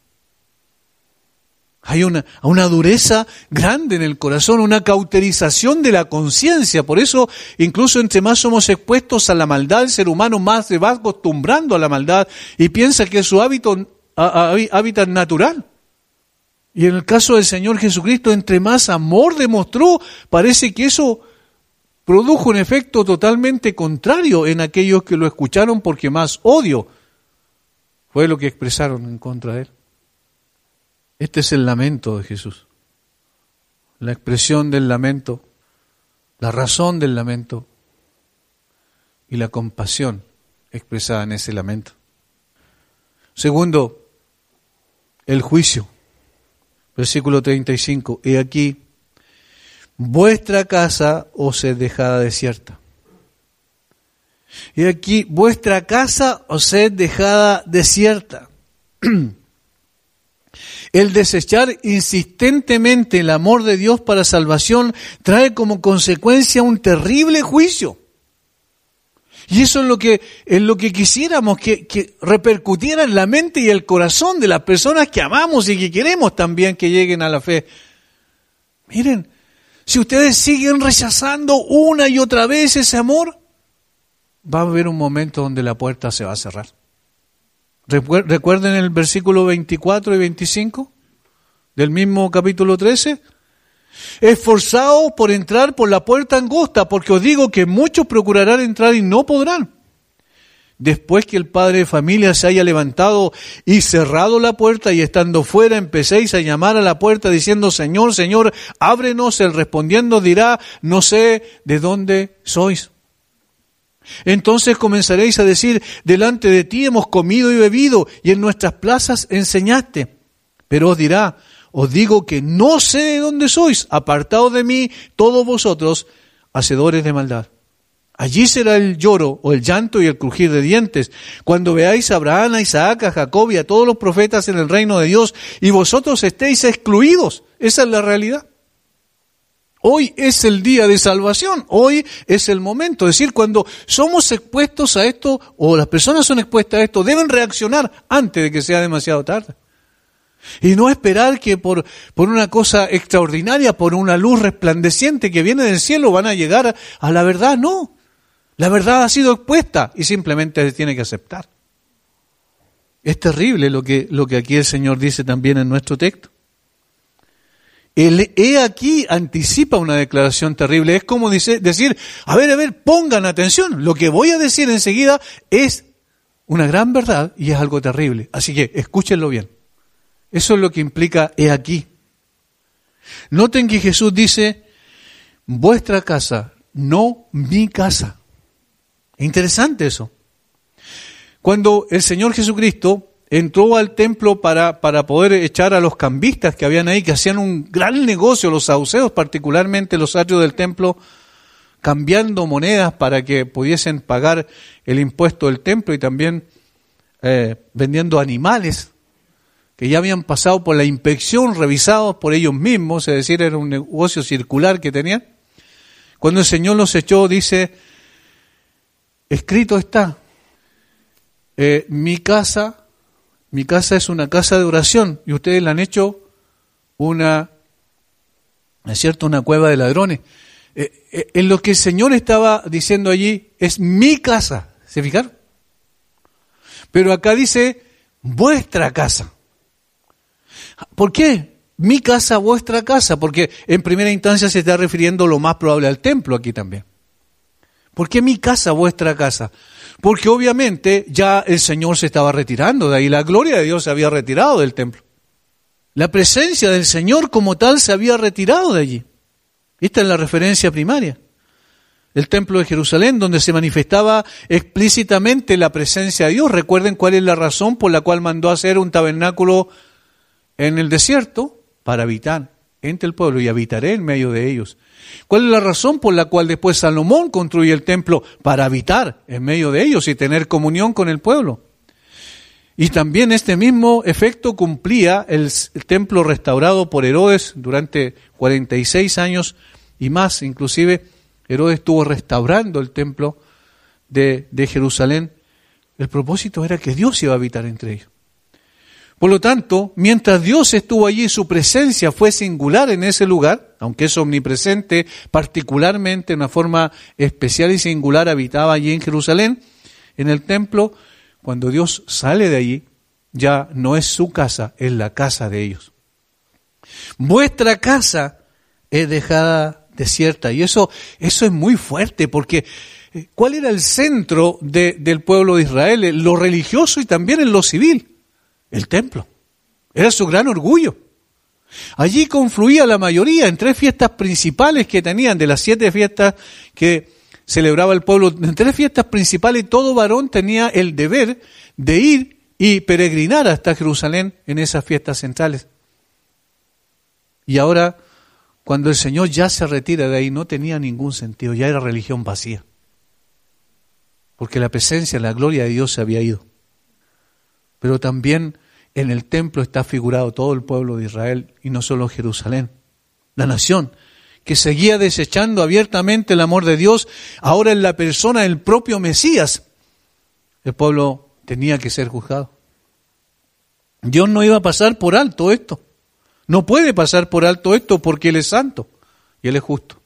Hay una, una dureza grande en el corazón, una cauterización de la conciencia. Por eso, incluso entre más somos expuestos a la maldad, el ser humano más se va acostumbrando a la maldad y piensa que es su hábito, a, a, hábitat natural. Y en el caso del Señor Jesucristo, entre más amor demostró, parece que eso produjo un efecto totalmente contrario en aquellos que lo escucharon, porque más odio fue lo que expresaron en contra de él. Este es el lamento de Jesús, la expresión del lamento, la razón del lamento y la compasión expresada en ese lamento. Segundo, el juicio. Versículo treinta y cinco. He aquí, vuestra casa os es dejada desierta. He aquí, vuestra casa os es dejada desierta. El desechar insistentemente el amor de Dios para salvación trae como consecuencia un terrible juicio. Y eso es lo que, es lo que quisiéramos que, que repercutiera en la mente y el corazón de las personas que amamos y que queremos también que lleguen a la fe. Miren, si ustedes siguen rechazando una y otra vez ese amor, va a haber un momento donde la puerta se va a cerrar. ¿Recuerden el versículo veinticuatro y veinticinco del mismo capítulo trece? Esforzaos por entrar por la puerta angosta, porque os digo que muchos procurarán entrar y no podrán. Después que el padre de familia se haya levantado y cerrado la puerta, y estando fuera empecéis a llamar a la puerta diciendo: Señor, Señor, ábrenos. Él respondiendo dirá: no sé de dónde sois. Entonces comenzaréis a decir: delante de ti hemos comido y bebido, y en nuestras plazas enseñaste. Pero os dirá: os digo que no sé de dónde sois, apartados de mí todos vosotros, hacedores de maldad. Allí será el lloro o el llanto y el crujir de dientes, cuando veáis a Abraham, a Isaac, a Jacob y a todos los profetas en el reino de Dios, y vosotros estéis excluidos. Esa es la realidad. Hoy es el día de salvación, hoy es el momento. Es decir, cuando somos expuestos a esto, o las personas son expuestas a esto, deben reaccionar antes de que sea demasiado tarde. Y no esperar que por, por una cosa extraordinaria, por una luz resplandeciente que viene del cielo, van a llegar a, a la verdad. No, la verdad ha sido expuesta y simplemente se tiene que aceptar. Es terrible lo que, lo que aquí el Señor dice también en nuestro texto. El he aquí anticipa una declaración terrible. Es como dice, decir, a ver, a ver, pongan atención. Lo que voy a decir enseguida es una gran verdad y es algo terrible. Así que escúchenlo bien. Eso es lo que implica he aquí. Noten que Jesús dice: vuestra casa, no mi casa. Es interesante eso. Cuando el Señor Jesucristo entró al templo para, para poder echar a los cambistas que habían ahí, que hacían un gran negocio, los saduceos, particularmente los atrios del templo, cambiando monedas para que pudiesen pagar el impuesto del templo, y también eh, vendiendo animales que ya habían pasado por la inspección, revisados por ellos mismos, es decir, era un negocio circular que tenían. Cuando el Señor los echó, dice: escrito está, eh, mi casa, mi casa es una casa de oración, y ustedes la han hecho una, es cierto, una cueva de ladrones. Eh, eh, en lo que el Señor estaba diciendo allí es mi casa, ¿se fijaron? Pero acá dice vuestra casa. ¿Por qué? Mi casa, vuestra casa, porque en primera instancia se está refiriendo lo más probable al templo aquí también. ¿Por qué mi casa, vuestra casa? Porque obviamente ya el Señor se estaba retirando de ahí, la gloria de Dios se había retirado del templo. La presencia del Señor como tal se había retirado de allí. Esta es la referencia primaria. El templo de Jerusalén, donde se manifestaba explícitamente la presencia de Dios. Recuerden cuál es la razón por la cual mandó hacer un tabernáculo en el desierto: para habitar entre el pueblo, y habitaré en medio de ellos. ¿Cuál es la razón por la cual después Salomón construye el templo? Para habitar en medio de ellos y tener comunión con el pueblo. Y también este mismo efecto cumplía el, el templo restaurado por Herodes durante cuarenta y seis años y más. Inclusive Herodes estuvo restaurando el templo de, de Jerusalén. El propósito era que Dios iba a habitar entre ellos. Por lo tanto, mientras Dios estuvo allí, su presencia fue singular en ese lugar, aunque es omnipresente, particularmente de una forma especial y singular habitaba allí en Jerusalén, en el templo. Cuando Dios sale de allí, ya no es su casa, es la casa de ellos. Vuestra casa es dejada desierta, y eso, eso es muy fuerte, porque ¿cuál era el centro de, del pueblo de Israel? En lo religioso y también en lo civil. El templo. Era su gran orgullo. Allí confluía la mayoría en tres fiestas principales que tenían, de las siete fiestas que celebraba el pueblo. En tres fiestas principales todo varón tenía el deber de ir y peregrinar hasta Jerusalén en esas fiestas centrales. Y ahora, cuando el Señor ya se retira de ahí, no tenía ningún sentido, ya era religión vacía. Porque la presencia, la gloria de Dios se había ido. Pero también en el templo está figurado todo el pueblo de Israel, y no solo Jerusalén, la nación que seguía desechando abiertamente el amor de Dios, ahora en la persona del propio Mesías, el pueblo tenía que ser juzgado. Dios no iba a pasar por alto esto. No puede pasar por alto esto porque Él es santo y Él es justo.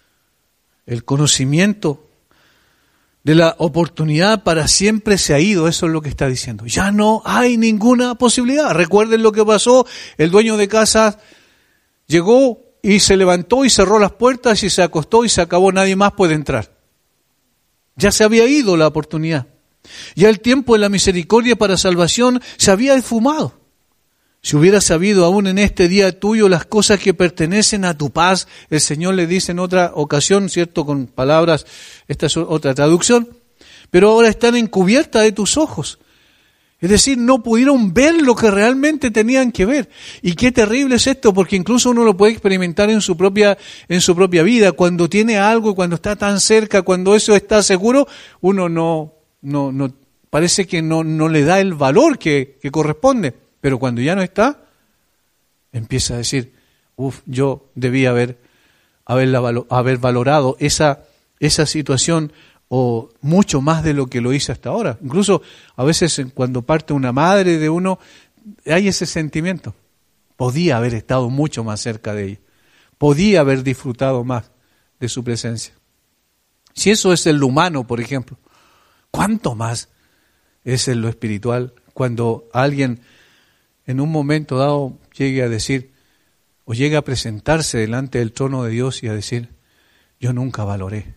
El conocimiento de la oportunidad para siempre se ha ido, eso es lo que está diciendo. Ya no hay ninguna posibilidad. Recuerden lo que pasó, el dueño de casa llegó y se levantó y cerró las puertas y se acostó y se acabó, nadie más puede entrar. Ya se había ido la oportunidad. Ya el tiempo de la misericordia para salvación se había esfumado. Si hubieras sabido aún en este día tuyo las cosas que pertenecen a tu paz, el Señor le dice en otra ocasión, ¿cierto? Con palabras, esta es otra traducción, pero ahora están encubiertas de tus ojos. Es decir, no pudieron ver lo que realmente tenían que ver. Y qué terrible es esto, porque incluso uno lo puede experimentar en su propia, en su propia vida. Cuando tiene algo, cuando está tan cerca, cuando eso está seguro, uno no, no, no, parece que no, no le da el valor que, que corresponde. Pero cuando ya no está, empieza a decir, uff, yo debía haber, haberla, haber valorado esa, esa situación o mucho más de lo que lo hice hasta ahora. Incluso a veces cuando parte una madre de uno, hay ese sentimiento. Podía haber estado mucho más cerca de ella. Podía haber disfrutado más de su presencia. Si eso es en lo humano, por ejemplo, ¿cuánto más es en lo espiritual? Cuando alguien en un momento dado llegue a decir, o llegue a presentarse delante del trono de Dios y a decir, yo nunca valoré.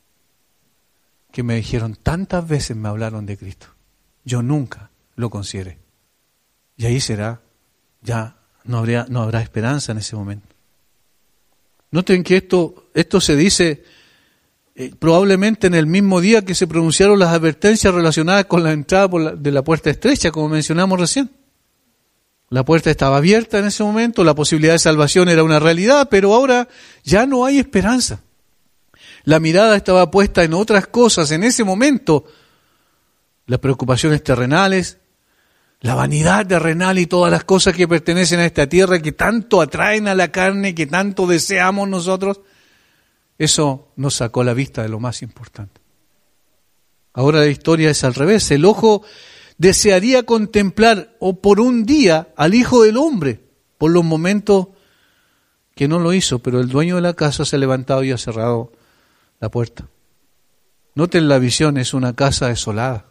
Que me dijeron, tantas veces me hablaron de Cristo. Yo nunca lo consideré. Y ahí será, ya no habrá, no habrá esperanza en ese momento. Noten que esto, esto se dice eh, probablemente en el mismo día que se pronunciaron las advertencias relacionadas con la entrada por la, de la puerta estrecha, como mencionamos recién. La puerta estaba abierta en ese momento, la posibilidad de salvación era una realidad, pero ahora ya no hay esperanza. La mirada estaba puesta en otras cosas en ese momento, las preocupaciones terrenales, la vanidad terrenal y todas las cosas que pertenecen a esta tierra que tanto atraen a la carne, que tanto deseamos nosotros, eso nos sacó la vista de lo más importante. Ahora la historia es al revés, el ojo desearía contemplar o por un día al Hijo del Hombre, por los momentos que no lo hizo, pero el dueño de la casa se ha levantado y ha cerrado la puerta. Noten la visión, es una casa desolada.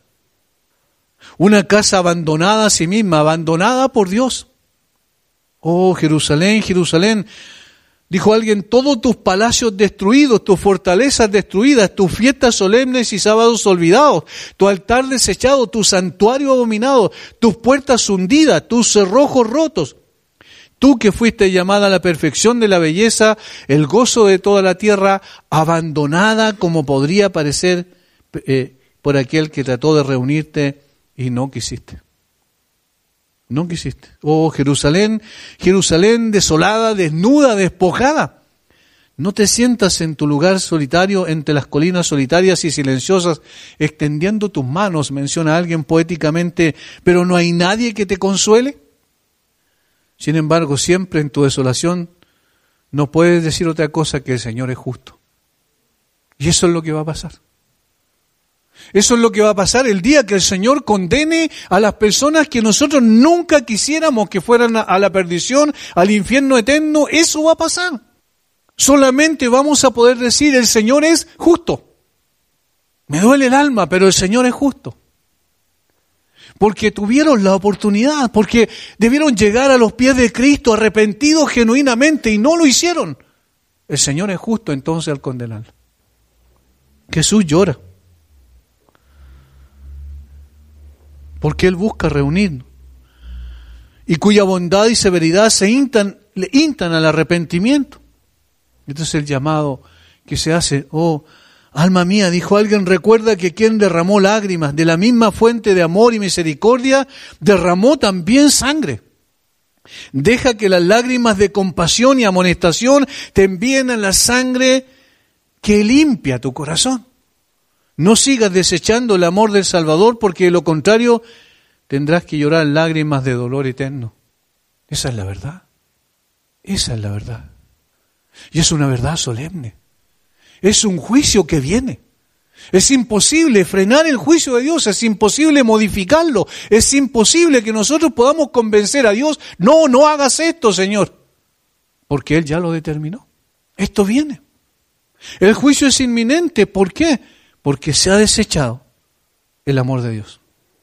Una casa abandonada a sí misma, abandonada por Dios. Oh, Jerusalén, Jerusalén, dijo alguien, todos tus palacios destruidos, tus fortalezas destruidas, tus fiestas solemnes y sábados olvidados, tu altar desechado, tu santuario abominado, tus puertas hundidas, tus cerrojos rotos. Tú que fuiste llamada a la perfección de la belleza, el gozo de toda la tierra, abandonada como podría parecer eh, por aquel que trató de reunirte y no quisiste. No quisiste. Oh, Jerusalén, Jerusalén desolada, desnuda, despojada. No te sientas en tu lugar solitario entre las colinas solitarias y silenciosas, extendiendo tus manos, menciona alguien poéticamente, pero no hay nadie que te consuele. Sin embargo, siempre en tu desolación no puedes decir otra cosa que el Señor es justo. Y eso es lo que va a pasar. Eso es lo que va a pasar el día que el Señor condene a las personas que nosotros nunca quisiéramos que fueran a la perdición, al infierno eterno. Eso va a pasar. Solamente vamos a poder decir, el Señor es justo. Me duele el alma, pero el Señor es justo. Porque tuvieron la oportunidad, porque debieron llegar a los pies de Cristo arrepentidos genuinamente y no lo hicieron. El Señor es justo entonces al condenarlo. Jesús llora. Porque Él busca reunirnos. Y cuya bondad y severidad se instan, le instan al arrepentimiento. Entonces el llamado que se hace, oh, alma mía, dijo alguien, recuerda que quien derramó lágrimas de la misma fuente de amor y misericordia, derramó también sangre. Deja que las lágrimas de compasión y amonestación te envíen a la sangre que limpia tu corazón. No sigas desechando el amor del Salvador, porque de lo contrario tendrás que llorar lágrimas de dolor eterno. Esa es la verdad. Esa es la verdad. Y es una verdad solemne. Es un juicio que viene. Es imposible frenar el juicio de Dios, es imposible modificarlo, es imposible que nosotros podamos convencer a Dios, no, no hagas esto, Señor, porque Él ya lo determinó. Esto viene. El juicio es inminente. ¿Por qué? Porque se ha desechado el amor de Dios.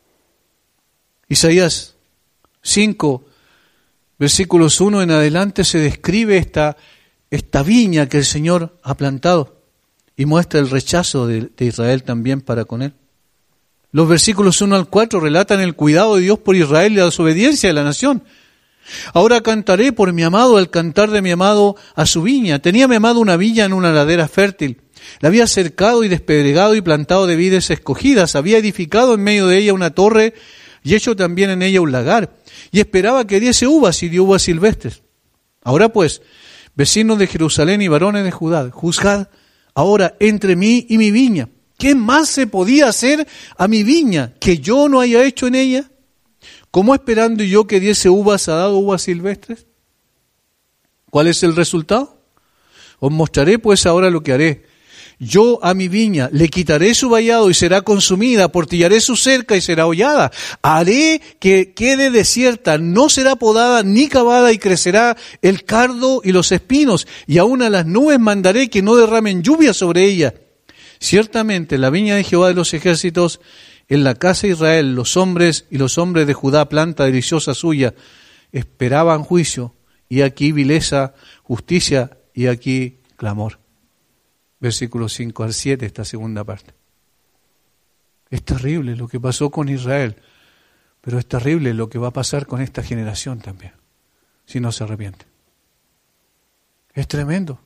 Isaías cinco, versículos uno en adelante, se describe esta, esta viña que el Señor ha plantado. Y muestra el rechazo de, de Israel también para con él. Los versículos uno al cuatro relatan el cuidado de Dios por Israel y la desobediencia de la nación. Ahora cantaré por mi amado, al cantar de mi amado a su viña. Tenía mi amado una viña en una ladera fértil. La había cercado y despedregado y plantado de vides escogidas. Había edificado en medio de ella una torre y hecho también en ella un lagar. Y esperaba que diese uvas y dio uvas silvestres. Ahora pues, vecinos de Jerusalén y varones de Judá, juzgad ahora entre mí y mi viña. ¿Qué más se podía hacer a mi viña que yo no haya hecho en ella? ¿Cómo esperando yo que diese uvas ha dado uvas silvestres? ¿Cuál es el resultado? Os mostraré pues ahora lo que haré. Yo a mi viña le quitaré su vallado y será consumida, portillaré su cerca y será hollada. Haré que quede desierta, no será podada ni cavada y crecerá el cardo y los espinos. Y aún a las nubes mandaré que no derramen lluvia sobre ella. Ciertamente la viña de Jehová de los ejércitos, en la casa de Israel, los hombres y los hombres de Judá, planta deliciosa suya, esperaban juicio, y aquí vileza, justicia, y aquí clamor. Versículos cinco al siete, esta segunda parte. Es terrible lo que pasó con Israel, pero es terrible lo que va a pasar con esta generación también, si no se arrepiente. Es tremendo.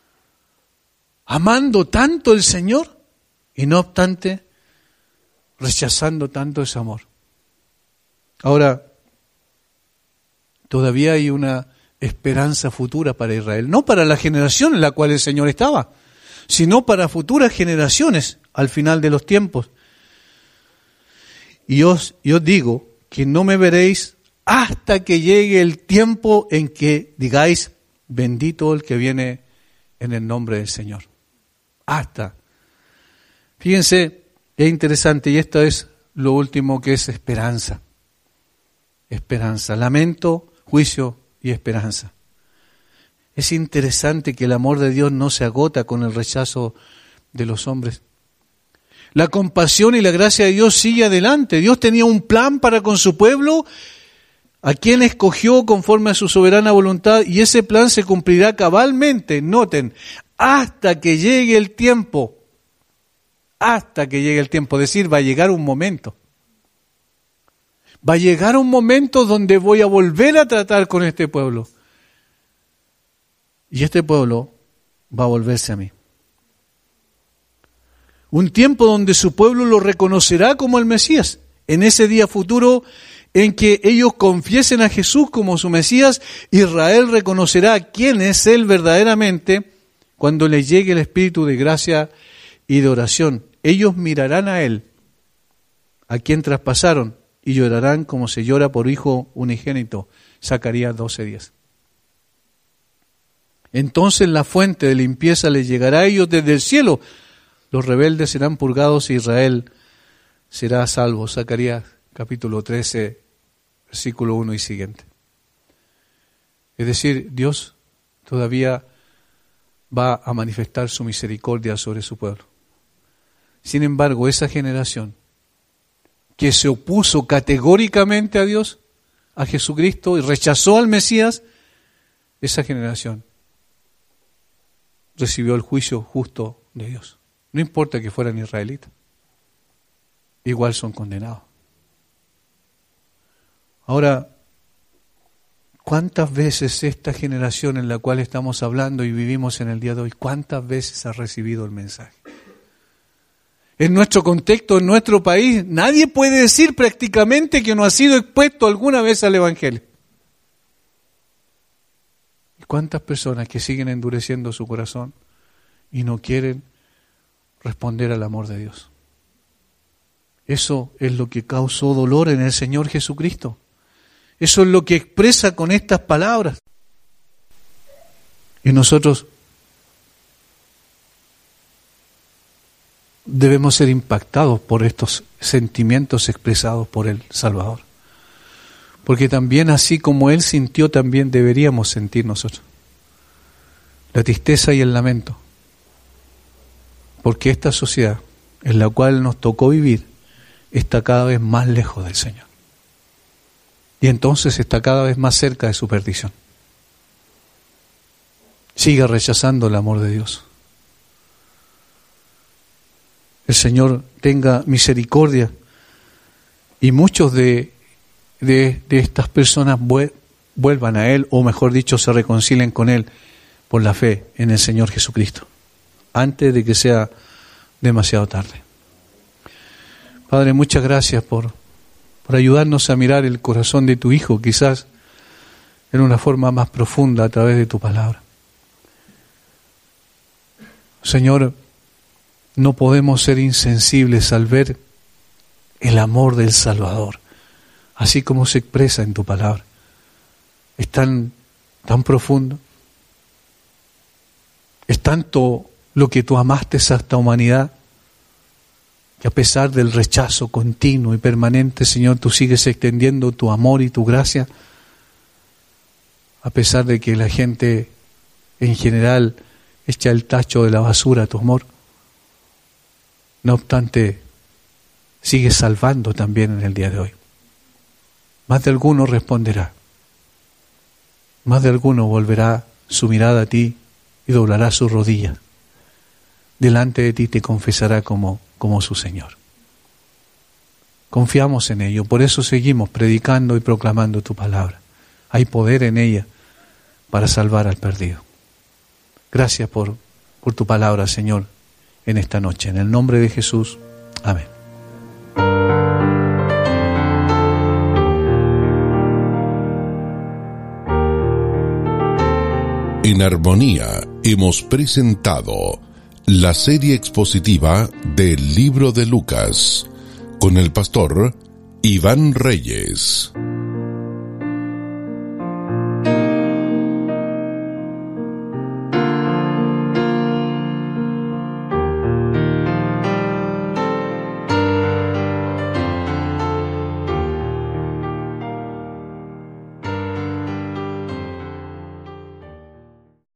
Amando tanto el Señor y no obstante rechazando tanto ese amor. Ahora, todavía hay una esperanza futura para Israel, no para la generación en la cual el Señor estaba, sino para futuras generaciones al final de los tiempos. Y os, y os digo que no me veréis hasta que llegue el tiempo en que digáis, bendito el que viene en el nombre del Señor. Hasta. Fíjense, es interesante, y esto es lo último, que es esperanza. Esperanza, lamento, juicio y esperanza. Es interesante que el amor de Dios no se agota con el rechazo de los hombres. La compasión y la gracia de Dios sigue adelante. Dios tenía un plan para con su pueblo, a quien escogió conforme a su soberana voluntad, y ese plan se cumplirá cabalmente, noten, hasta que llegue el tiempo. Hasta que llegue el tiempo, es decir, va a llegar un momento. Va a llegar un momento donde voy a volver a tratar con este pueblo. Y este pueblo va a volverse a mí. Un tiempo donde su pueblo lo reconocerá como el Mesías. En ese día futuro en que ellos confiesen a Jesús como su Mesías, Israel reconocerá quién es Él verdaderamente cuando les llegue el Espíritu de gracia y de oración. Ellos mirarán a Él, a quien traspasaron, y llorarán como se llora por hijo unigénito. Zacarías doce diez. Entonces la fuente de limpieza les llegará a ellos desde el cielo. Los rebeldes serán purgados y Israel será salvo. Zacarías capítulo trece, versículo uno y siguiente. Es decir, Dios todavía va a manifestar su misericordia sobre su pueblo. Sin embargo, esa generación que se opuso categóricamente a Dios, a Jesucristo, y rechazó al Mesías, esa generación recibió el juicio justo de Dios. No importa que fueran israelitas, igual son condenados. Ahora, ¿cuántas veces esta generación en la cual estamos hablando y vivimos en el día de hoy, cuántas veces ha recibido el mensaje? En nuestro contexto, en nuestro país, nadie puede decir prácticamente que no ha sido expuesto alguna vez al Evangelio. ¿Y cuántas personas que siguen endureciendo su corazón y no quieren responder al amor de Dios? Eso es lo que causó dolor en el Señor Jesucristo. Eso es lo que expresa con estas palabras. Y nosotros debemos ser impactados por estos sentimientos expresados por el Salvador. Porque también así como Él sintió, también deberíamos sentir nosotros. La tristeza y el lamento. Porque esta sociedad en la cual nos tocó vivir está cada vez más lejos del Señor. Y entonces está cada vez más cerca de su perdición. Sigue rechazando el amor de Dios. El Señor tenga misericordia y muchos de, de, de estas personas vuelvan a Él, o mejor dicho, se reconcilien con Él por la fe en el Señor Jesucristo, antes de que sea demasiado tarde. Padre, muchas gracias por, por ayudarnos a mirar el corazón de tu Hijo, quizás en una forma más profunda a través de tu palabra. Señor, no podemos ser insensibles al ver el amor del Salvador, así como se expresa en tu palabra. Es tan, tan profundo. Es tanto lo que tú amaste a esta humanidad, que a pesar del rechazo continuo y permanente, Señor, tú sigues extendiendo tu amor y tu gracia, a pesar de que la gente en general echa el tacho de la basura a tu amor. No obstante, sigues salvando también en el día de hoy. Más de alguno responderá. Más de alguno volverá su mirada a ti y doblará sus rodillas. Delante de ti te confesará como, como su Señor. Confiamos en ello, por eso seguimos predicando y proclamando tu palabra. Hay poder en ella para salvar al perdido. Gracias por, por tu palabra, Señor, en esta noche. En el nombre de Jesús. Amén. En Armonía hemos presentado la serie expositiva del libro de Lucas con el pastor Iván Reyes.